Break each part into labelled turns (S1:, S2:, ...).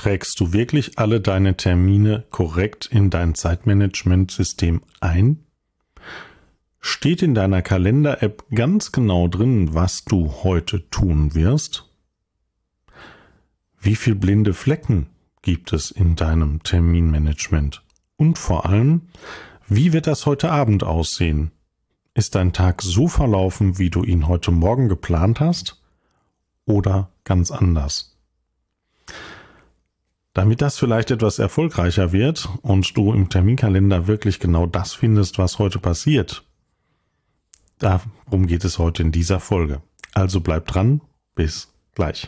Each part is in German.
S1: Trägst du wirklich alle deine Termine korrekt in dein Zeitmanagementsystem ein? Steht in deiner Kalender-App ganz genau drin, was du heute tun wirst? Wie viel blinde Flecken gibt es in deinem Terminmanagement? Und vor allem, wie wird das heute Abend aussehen? Ist dein Tag so verlaufen, wie du ihn heute Morgen geplant hast? Oder ganz anders? Damit das vielleicht etwas erfolgreicher wird und du im Terminkalender wirklich genau das findest, was heute passiert, darum geht es heute in dieser Folge. Also bleib dran, bis gleich.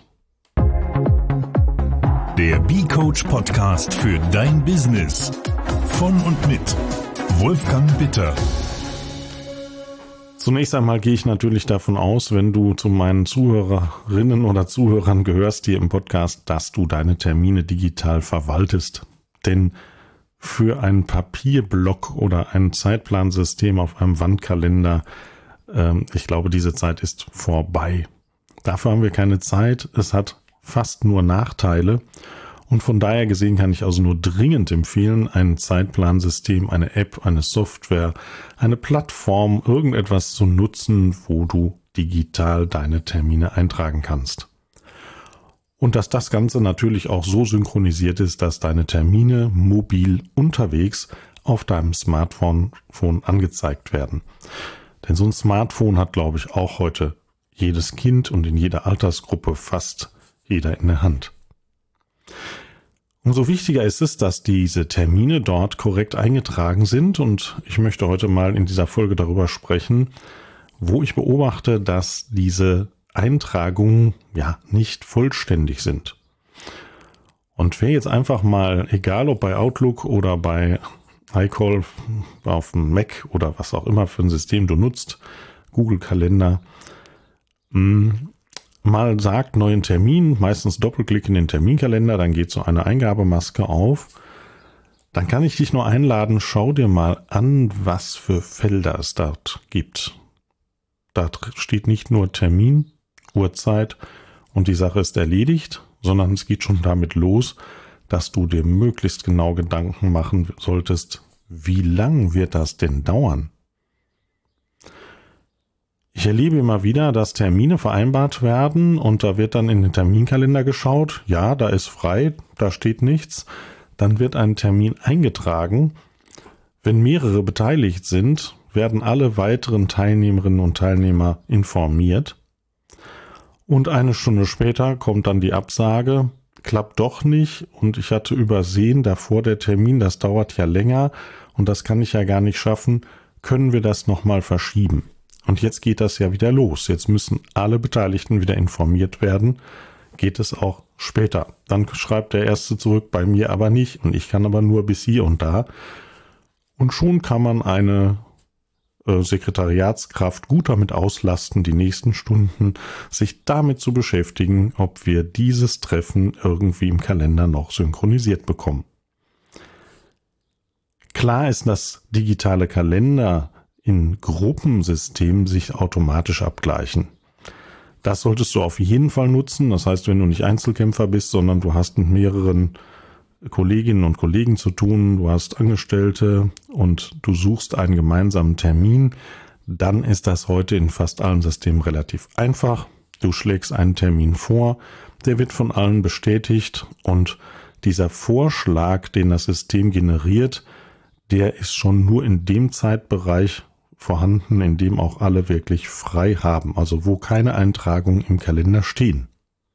S2: Der B-Coach Podcast für dein Business. Von und mit Wolfgang Bitter.
S1: Zunächst einmal gehe ich natürlich davon aus, wenn du zu meinen Zuhörerinnen oder Zuhörern gehörst hier im Podcast, dass du deine Termine digital verwaltest. Denn für einen Papierblock oder ein Zeitplansystem auf einem Wandkalender, ich glaube, diese Zeit ist vorbei. Dafür haben wir keine Zeit. Es hat fast nur Nachteile. Und von daher gesehen kann ich also nur dringend empfehlen, ein Zeitplansystem, eine App, eine Software, eine Plattform, irgendetwas zu nutzen, wo du digital deine Termine eintragen kannst. Und dass das Ganze natürlich auch so synchronisiert ist, dass deine Termine mobil unterwegs auf deinem Smartphone angezeigt werden. Denn so ein Smartphone hat, glaube ich, auch heute jedes Kind und in jeder Altersgruppe fast jeder in der Hand. Umso wichtiger ist es, dass diese Termine dort korrekt eingetragen sind, und ich möchte heute mal in dieser Folge darüber sprechen, wo ich beobachte, dass diese Eintragungen nicht vollständig sind. Und wer jetzt einfach mal, egal ob bei Outlook oder bei iCall auf dem Mac oder was auch immer für ein System du nutzt, Google Kalender, mal sagt, neuen Termin, meistens Doppelklick in den Terminkalender, dann geht so eine Eingabemaske auf. Dann kann ich dich nur einladen, schau dir mal an, was für Felder es dort gibt. Da steht nicht nur Termin, Uhrzeit und die Sache ist erledigt, sondern es geht schon damit los, dass du dir möglichst genau Gedanken machen solltest, wie lang wird das denn dauern? Ich erlebe immer wieder, dass Termine vereinbart werden und da wird dann in den Terminkalender geschaut. Ja, da ist frei, da steht nichts. Dann wird ein Termin eingetragen. Wenn mehrere beteiligt sind, werden alle weiteren Teilnehmerinnen und Teilnehmer informiert. Und eine Stunde später kommt dann die Absage, klappt doch nicht und ich hatte übersehen, davor der Termin, das dauert ja länger und das kann ich ja gar nicht schaffen, können wir das nochmal verschieben? Und jetzt geht das ja wieder los. Jetzt müssen alle Beteiligten wieder informiert werden. Geht es auch später. Dann schreibt der Erste zurück, bei mir aber nicht. Und ich kann aber nur bis hier und da. Und schon kann man eine Sekretariatskraft gut damit auslasten, die nächsten Stunden sich damit zu beschäftigen, ob wir dieses Treffen irgendwie im Kalender noch synchronisiert bekommen. Klar ist, dass digitale Kalender in Gruppensystemen sich automatisch abgleichen. Das solltest du auf jeden Fall nutzen. Das heißt, wenn du nicht Einzelkämpfer bist, sondern du hast mit mehreren Kolleginnen und Kollegen zu tun, du hast Angestellte und du suchst einen gemeinsamen Termin, dann ist das heute in fast allen Systemen relativ einfach. Du schlägst einen Termin vor, der wird von allen bestätigt und dieser Vorschlag, den das System generiert, der ist schon nur in dem Zeitbereich vorhanden, in dem auch alle wirklich frei haben, also wo keine Eintragungen im Kalender stehen.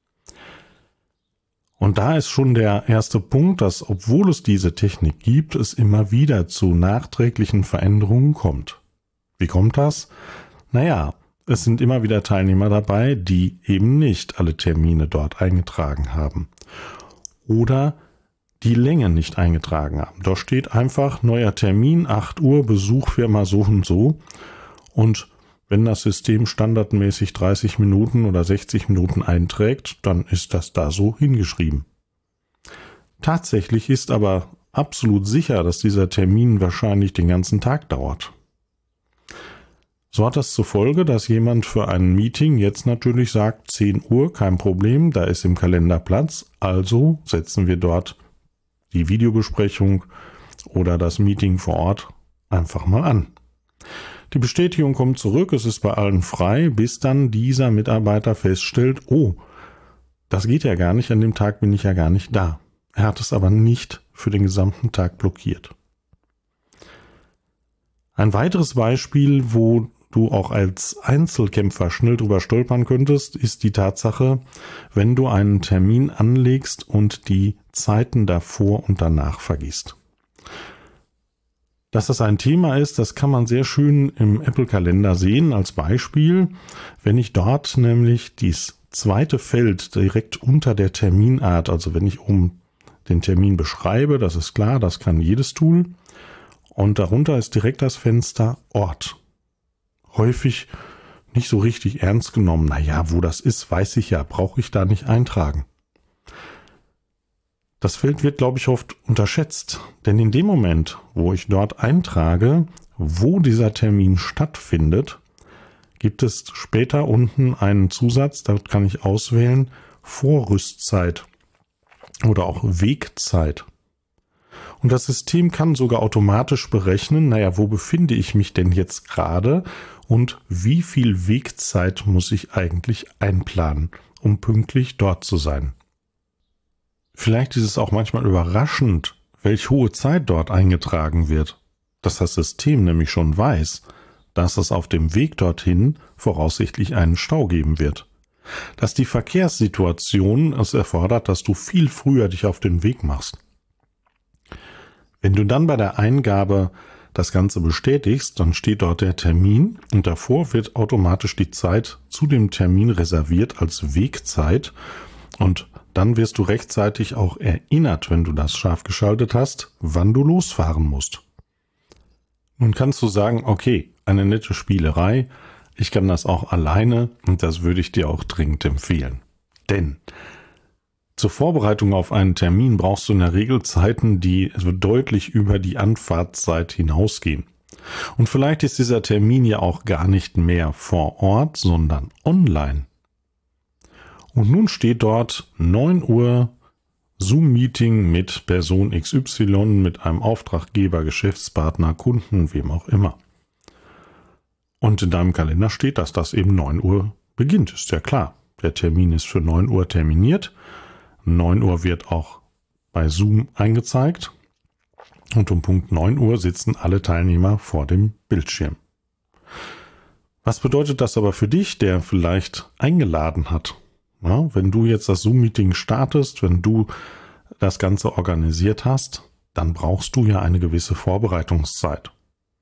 S1: Und da ist schon der erste Punkt, dass, obwohl es diese Technik gibt, es immer wieder zu nachträglichen Veränderungen kommt. Wie kommt das? Naja, es sind immer wieder Teilnehmer dabei, die eben nicht alle Termine dort eingetragen haben. Oder die Länge nicht eingetragen haben. Da steht einfach neuer Termin, 8 Uhr, Besuch Firma so und so. Und wenn das System standardmäßig 30 Minuten oder 60 Minuten einträgt, dann ist das da so hingeschrieben. Tatsächlich ist aber absolut sicher, dass dieser Termin wahrscheinlich den ganzen Tag dauert. So hat das zur Folge, dass jemand für ein Meeting jetzt natürlich sagt, 10 Uhr, kein Problem, da ist im Kalender Platz, also setzen wir dort die Videobesprechung oder das Meeting vor Ort einfach mal an. Die Bestätigung kommt zurück, es ist bei allen frei, bis dann dieser Mitarbeiter feststellt, oh, das geht ja gar nicht, an dem Tag bin ich ja gar nicht da. Er hat es aber nicht für den gesamten Tag blockiert. Ein weiteres Beispiel, wo du auch als Einzelkämpfer schnell drüber stolpern könntest, ist die Tatsache, wenn du einen Termin anlegst und die Zeiten davor und danach vergisst. Dass das ein Thema ist, das kann man sehr schön im Apple-Kalender sehen als Beispiel. Wenn ich dort nämlich das zweite Feld direkt unter der Terminart, also wenn ich den Termin beschreibe, das ist klar, das kann jedes Tool, und darunter ist direkt das Fenster Ort. Häufig nicht so richtig ernst genommen. Naja, wo das ist, weiß ich ja, brauche ich da nicht eintragen. Das Feld wird, glaube ich, oft unterschätzt, denn in dem Moment, wo ich dort eintrage, wo dieser Termin stattfindet, gibt es später unten einen Zusatz, da kann ich auswählen Vorrüstzeit oder auch Wegzeit. Und das System kann sogar automatisch berechnen, wo befinde ich mich denn jetzt gerade und wie viel Wegzeit muss ich eigentlich einplanen, um pünktlich dort zu sein. Vielleicht ist es auch manchmal überraschend, welche hohe Zeit dort eingetragen wird, dass das System nämlich schon weiß, dass es auf dem Weg dorthin voraussichtlich einen Stau geben wird. Dass die Verkehrssituation es erfordert, dass du viel früher dich auf den Weg machst. Wenn du dann bei der Eingabe das Ganze bestätigst, dann steht dort der Termin und davor wird automatisch die Zeit zu dem Termin reserviert als Wegzeit und dann wirst du rechtzeitig auch erinnert, wenn du das scharf geschaltet hast, wann du losfahren musst. Nun kannst du sagen, okay, eine nette Spielerei, ich kann das auch alleine und das würde ich dir auch dringend empfehlen. Denn zur Vorbereitung auf einen Termin brauchst du in der Regel Zeiten, die deutlich über die Anfahrtszeit hinausgehen. Und vielleicht ist dieser Termin ja auch gar nicht mehr vor Ort, sondern online. Und nun steht dort 9 Uhr Zoom-Meeting mit Person XY, mit einem Auftraggeber, Geschäftspartner, Kunden, wem auch immer. Und in deinem Kalender steht, dass das eben 9 Uhr beginnt. Ist ja klar, der Termin ist für 9 Uhr terminiert. 9 Uhr wird auch bei Zoom eingezeigt. Und um Punkt 9 Uhr sitzen alle Teilnehmer vor dem Bildschirm. Was bedeutet das aber für dich, der vielleicht eingeladen hat? Ja, wenn du jetzt das Zoom-Meeting startest, wenn du das Ganze organisiert hast, dann brauchst du ja eine gewisse Vorbereitungszeit.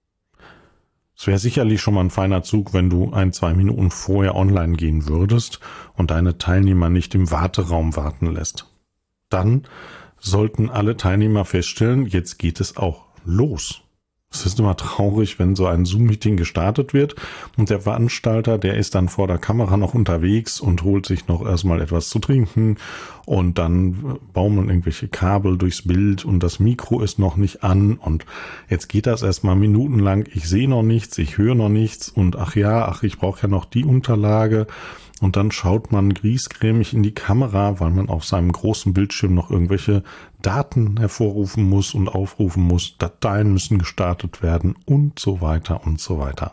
S1: Es wäre sicherlich schon mal ein feiner Zug, wenn du 1-2 Minuten vorher online gehen würdest und deine Teilnehmer nicht im Warteraum warten lässt. Dann sollten alle Teilnehmer feststellen, jetzt geht es auch los. Es ist immer traurig, wenn so ein Zoom-Meeting gestartet wird und der Veranstalter, der ist dann vor der Kamera noch unterwegs und holt sich noch erstmal etwas zu trinken und dann baumeln irgendwelche Kabel durchs Bild und das Mikro ist noch nicht an und jetzt geht das erstmal minutenlang, ich sehe noch nichts, ich höre noch nichts und ich brauche ja noch die Unterlage. Und dann schaut man griesgrämig in die Kamera, weil man auf seinem großen Bildschirm noch irgendwelche Daten hervorrufen muss und aufrufen muss. Dateien müssen gestartet werden und so weiter und so weiter.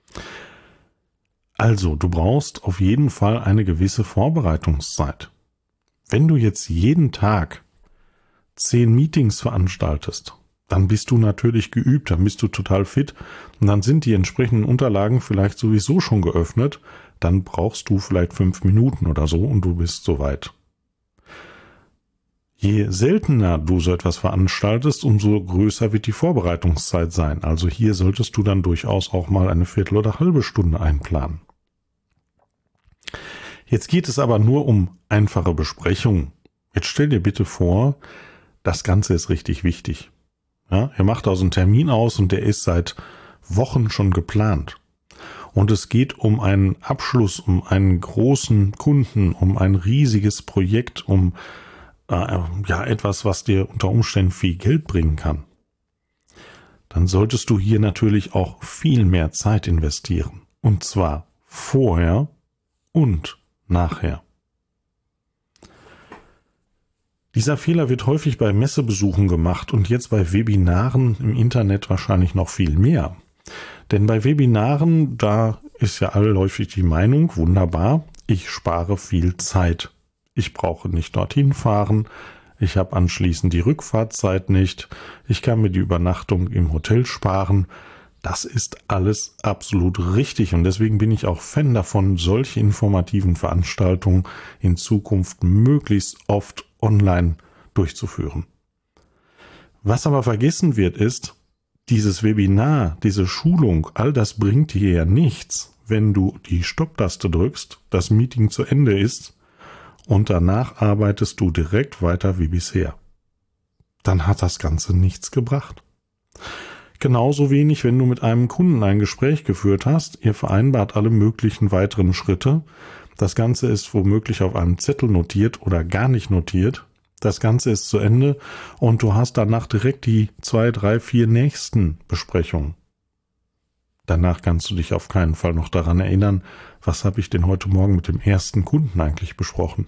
S1: Also, du brauchst auf jeden Fall eine gewisse Vorbereitungszeit. Wenn du jetzt jeden Tag 10 Meetings veranstaltest, dann bist du natürlich geübt, dann bist du total fit und dann sind die entsprechenden Unterlagen vielleicht sowieso schon geöffnet. Dann brauchst du vielleicht 5 Minuten oder so und du bist soweit. Je seltener du so etwas veranstaltest, umso größer wird die Vorbereitungszeit sein. Also hier solltest du dann durchaus auch mal eine Viertel oder halbe Stunde einplanen. Jetzt geht es aber nur um einfache Besprechungen. Jetzt stell dir bitte vor, das Ganze ist richtig wichtig. Ja, ihr macht also einen Termin aus und der ist seit Wochen schon geplant. Und es geht um einen Abschluss, um einen großen Kunden, um ein riesiges Projekt, um etwas, was dir unter Umständen viel Geld bringen kann. Dann solltest du hier natürlich auch viel mehr Zeit investieren. Und zwar vorher und nachher. Dieser Fehler wird häufig bei Messebesuchen gemacht und jetzt bei Webinaren im Internet wahrscheinlich noch viel mehr. Denn bei Webinaren, da ist ja allläufig die Meinung, wunderbar, ich spare viel Zeit. Ich brauche nicht dorthin fahren, ich habe anschließend die Rückfahrtzeit nicht, ich kann mir die Übernachtung im Hotel sparen. Das ist alles absolut richtig und deswegen bin ich auch Fan davon, solche informativen Veranstaltungen in Zukunft möglichst oft online durchzuführen. Was aber vergessen wird, ist, dieses Webinar, diese Schulung, all das bringt dir ja nichts, wenn du die Stopptaste drückst, das Meeting zu Ende ist und danach arbeitest du direkt weiter wie bisher. Dann hat das Ganze nichts gebracht. Genauso wenig, wenn du mit einem Kunden ein Gespräch geführt hast, ihr vereinbart alle möglichen weiteren Schritte, das Ganze ist womöglich auf einem Zettel notiert oder gar nicht notiert, das Ganze ist zu Ende und du hast danach direkt die 2, 3, 4 nächsten Besprechungen. Danach kannst du dich auf keinen Fall noch daran erinnern, was habe ich denn heute Morgen mit dem ersten Kunden eigentlich besprochen.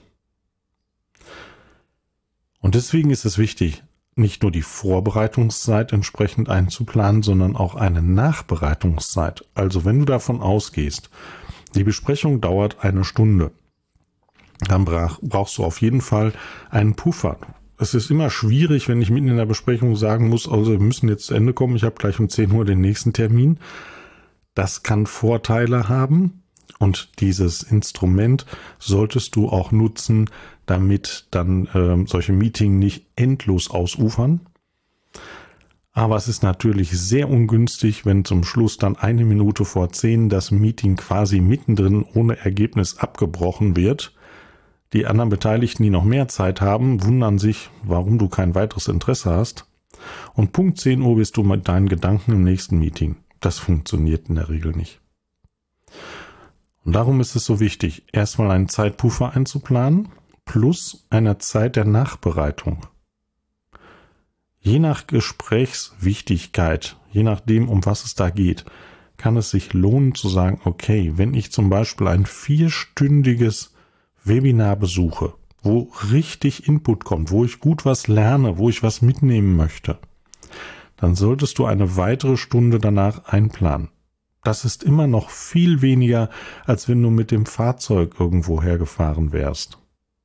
S1: Und deswegen ist es wichtig, nicht nur die Vorbereitungszeit entsprechend einzuplanen, sondern auch eine Nachbereitungszeit. Also wenn du davon ausgehst, die Besprechung dauert 1 Stunde, dann brauchst du auf jeden Fall einen Puffer. Es ist immer schwierig, wenn ich mitten in der Besprechung sagen muss, also wir müssen jetzt zu Ende kommen, ich habe gleich um 10 Uhr den nächsten Termin. Das kann Vorteile haben und dieses Instrument solltest du auch nutzen, damit dann solche Meetings nicht endlos ausufern. Aber es ist natürlich sehr ungünstig, wenn zum Schluss dann 1 Minute vor 10 das Meeting quasi mittendrin ohne Ergebnis abgebrochen wird. Die anderen Beteiligten, die noch mehr Zeit haben, wundern sich, warum du kein weiteres Interesse hast. Und Punkt 10 Uhr bist du mit deinen Gedanken im nächsten Meeting. Das funktioniert in der Regel nicht. Und darum ist es so wichtig, erstmal einen Zeitpuffer einzuplanen, plus eine Zeit der Nachbereitung. Je nach Gesprächswichtigkeit, je nachdem, um was es da geht, kann es sich lohnen zu sagen, okay, wenn ich zum Beispiel ein 4-stündiges Webinar besuche, wo richtig Input kommt, wo ich gut was lerne, wo ich was mitnehmen möchte, dann solltest du eine weitere Stunde danach einplanen. Das ist immer noch viel weniger, als wenn du mit dem Fahrzeug irgendwo hergefahren wärst.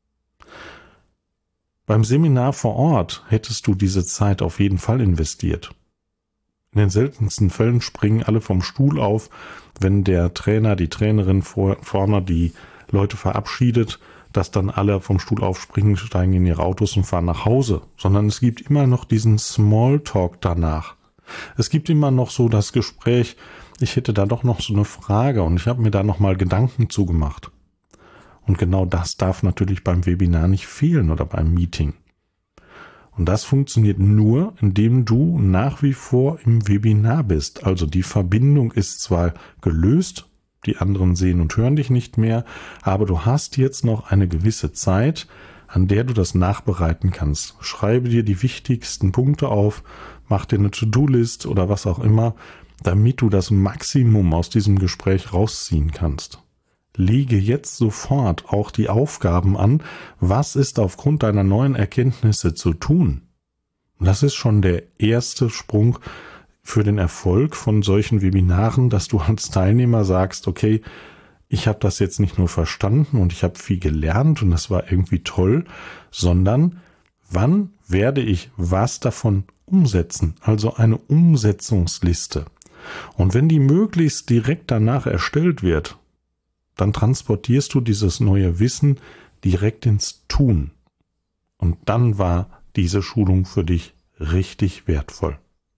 S1: Beim Seminar vor Ort hättest du diese Zeit auf jeden Fall investiert. In den seltensten Fällen springen alle vom Stuhl auf, wenn der Trainer, die Trainerin vorne die Leute verabschiedet, dass dann alle vom Stuhl aufspringen, steigen in ihre Autos und fahren nach Hause, sondern es gibt immer noch diesen Smalltalk danach. Es gibt immer noch so das Gespräch, ich hätte da doch noch so eine Frage und ich habe mir da noch mal Gedanken zugemacht. Und genau das darf natürlich beim Webinar nicht fehlen oder beim Meeting. Und das funktioniert nur, indem du nach wie vor im Webinar bist. Also die Verbindung ist zwar gelöst, die anderen sehen und hören dich nicht mehr, aber du hast jetzt noch eine gewisse Zeit, an der du das nachbereiten kannst. Schreibe dir die wichtigsten Punkte auf, mach dir eine To-Do-List oder was auch immer, damit du das Maximum aus diesem Gespräch rausziehen kannst. Lege jetzt sofort auch die Aufgaben an, was ist aufgrund deiner neuen Erkenntnisse zu tun. Und das ist schon der erste Sprung für den Erfolg von solchen Webinaren, dass du als Teilnehmer sagst, okay, ich habe das jetzt nicht nur verstanden und ich habe viel gelernt und das war irgendwie toll, sondern wann werde ich was davon umsetzen? Also eine Umsetzungsliste. Und wenn die möglichst direkt danach erstellt wird, dann transportierst du dieses neue Wissen direkt ins Tun. Und dann war diese Schulung für dich richtig wertvoll.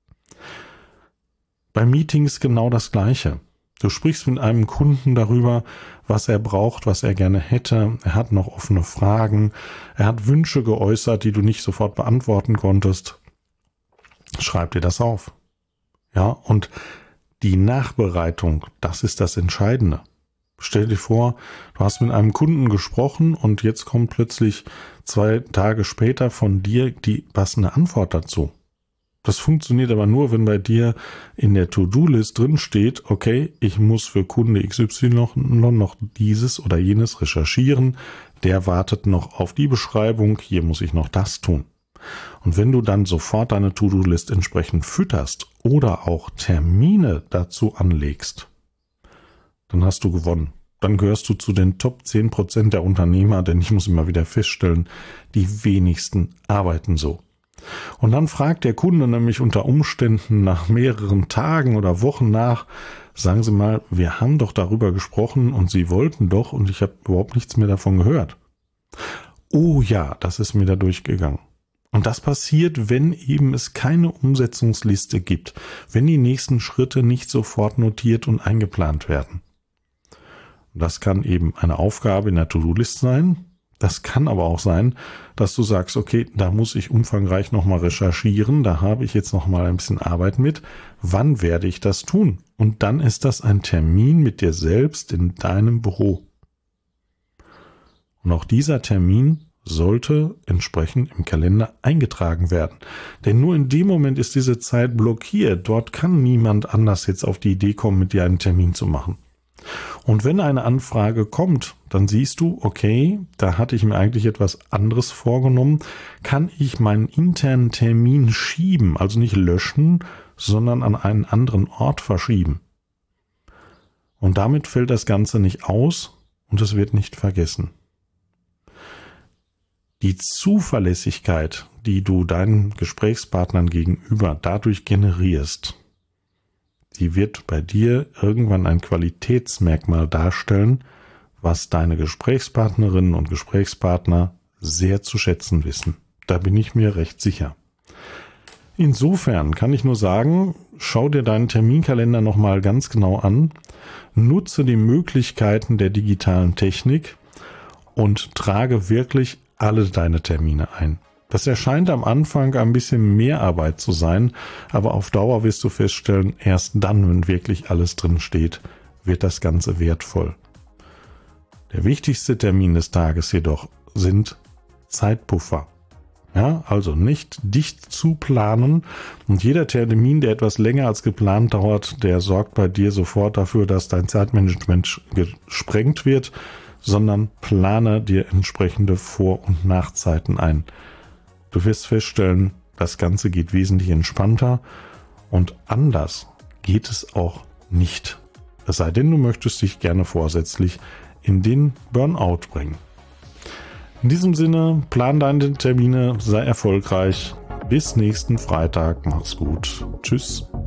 S1: Bei Meetings genau das Gleiche. Du sprichst mit einem Kunden darüber, was er braucht, was er gerne hätte. Er hat noch offene Fragen. Er hat Wünsche geäußert, die du nicht sofort beantworten konntest. Schreib dir das auf. Ja, und die Nachbereitung, das ist das Entscheidende. Stell dir vor, du hast mit einem Kunden gesprochen und jetzt kommt plötzlich 2 Tage später von dir die passende Antwort dazu. Das funktioniert aber nur, wenn bei dir in der To-Do-List drin steht, okay, ich muss für Kunde XY noch dieses oder jenes recherchieren, der wartet noch auf die Beschreibung, hier muss ich noch das tun. Und wenn du dann sofort deine To-Do-List entsprechend fütterst oder auch Termine dazu anlegst, dann hast du gewonnen. Dann gehörst du zu den Top 10% der Unternehmer, denn ich muss immer wieder feststellen, die wenigsten arbeiten so. Und dann fragt der Kunde nämlich unter Umständen nach mehreren Tagen oder Wochen nach, sagen Sie mal, wir haben doch darüber gesprochen und Sie wollten doch und ich habe überhaupt nichts mehr davon gehört. Oh ja, das ist mir da durchgegangen. Und das passiert, wenn eben es keine Umsetzungsliste gibt, wenn die nächsten Schritte nicht sofort notiert und eingeplant werden. Das kann eben eine Aufgabe in der To-Do-List sein. Das kann aber auch sein, dass du sagst, okay, da muss ich umfangreich nochmal recherchieren, da habe ich jetzt nochmal ein bisschen Arbeit mit. Wann werde ich das tun? Und dann ist das ein Termin mit dir selbst in deinem Büro. Und auch dieser Termin sollte entsprechend im Kalender eingetragen werden. Denn nur in dem Moment ist diese Zeit blockiert. Dort kann niemand anders jetzt auf die Idee kommen, mit dir einen Termin zu machen. Und wenn eine Anfrage kommt, dann siehst du, okay, da hatte ich mir eigentlich etwas anderes vorgenommen, kann ich meinen internen Termin schieben, also nicht löschen, sondern an einen anderen Ort verschieben. Und damit fällt das Ganze nicht aus und es wird nicht vergessen. Die Zuverlässigkeit, die du deinen Gesprächspartnern gegenüber dadurch generierst, die wird bei dir irgendwann ein Qualitätsmerkmal darstellen, was deine Gesprächspartnerinnen und Gesprächspartner sehr zu schätzen wissen. Da bin ich mir recht sicher. Insofern kann ich nur sagen, schau dir deinen Terminkalender nochmal ganz genau an, nutze die Möglichkeiten der digitalen Technik und trage wirklich alle deine Termine ein. Das erscheint am Anfang ein bisschen mehr Arbeit zu sein, aber auf Dauer wirst du feststellen, erst dann, wenn wirklich alles drin steht, wird das Ganze wertvoll. Der wichtigste Termin des Tages jedoch sind Zeitpuffer. Ja, also nicht dicht zu planen und jeder Termin, der etwas länger als geplant dauert, der sorgt bei dir sofort dafür, dass dein Zeitmanagement gesprengt wird, sondern plane dir entsprechende Vor- und Nachzeiten ein. Du wirst feststellen, das Ganze geht wesentlich entspannter und anders geht es auch nicht. Es sei denn, du möchtest dich gerne vorsätzlich in den Burnout bringen. In diesem Sinne, plan deine Termine, sei erfolgreich. Bis nächsten Freitag. Mach's gut. Tschüss.